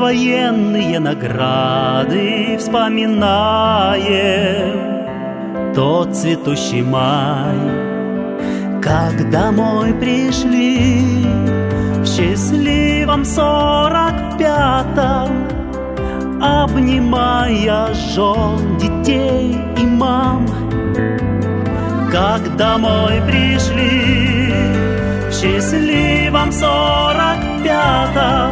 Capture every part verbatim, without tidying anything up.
военные награды вспоминаем тот цветущий май, как домой пришли в счастливом сорок пятом, обнимая жен, детей и мам. Как домой пришли в счастливом сорок пятом,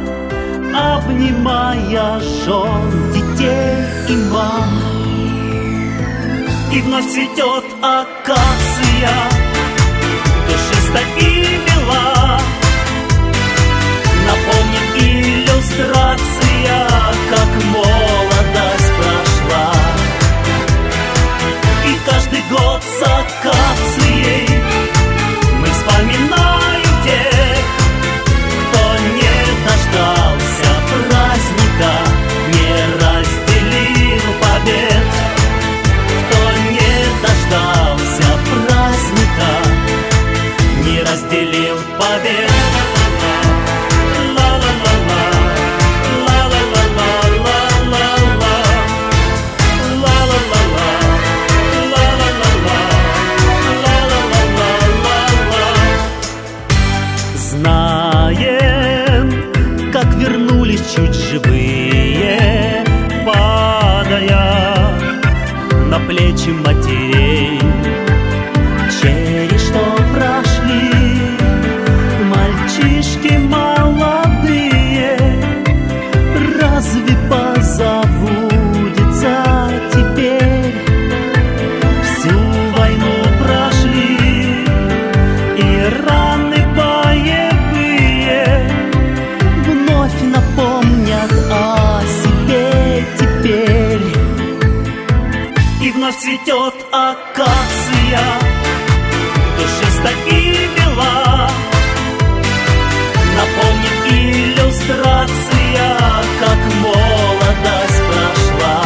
обнимая жен, детей и мам. И вновь цветет акация, душиста и мила. Напомнит иллюстрация, как молодость прошла. И каждый год с акацией мы вспоминаем тех, кто не дождался праздника, не разделил побед. Кто не дождался праздника, не разделил побед. Знаем, как вернулись чуть живые, падая на плечи матерей. Через что прошли мальчишки молодые, разве позабудется теперь? Всю войну прошли и раны напомнят о себе теперь. И вновь цветет акация, душиста и мила. Напомнит иллюстрация, как молодость прошла.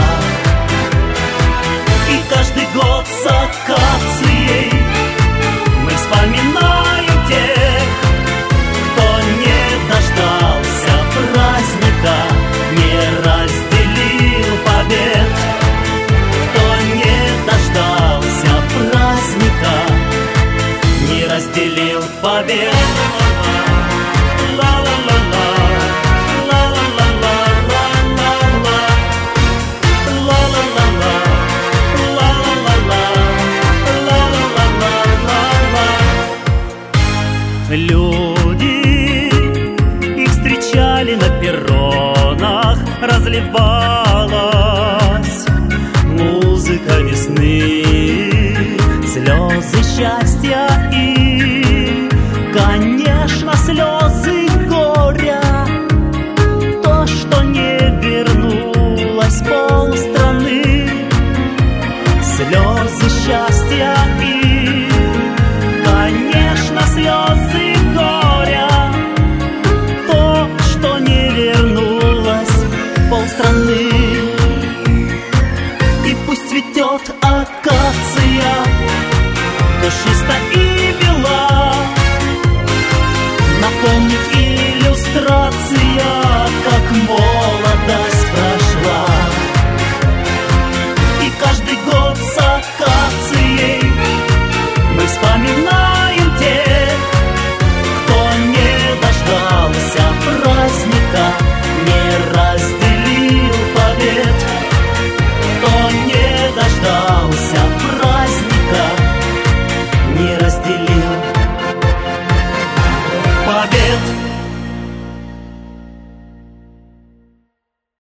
И каждый год с акацией мы вспоминаем тех, кто не дождался праздника, не разделил побед. Кто не дождался праздника, не разделил побед. Люди их встречали на перронах, разливалась музыка весны, слезы счастья и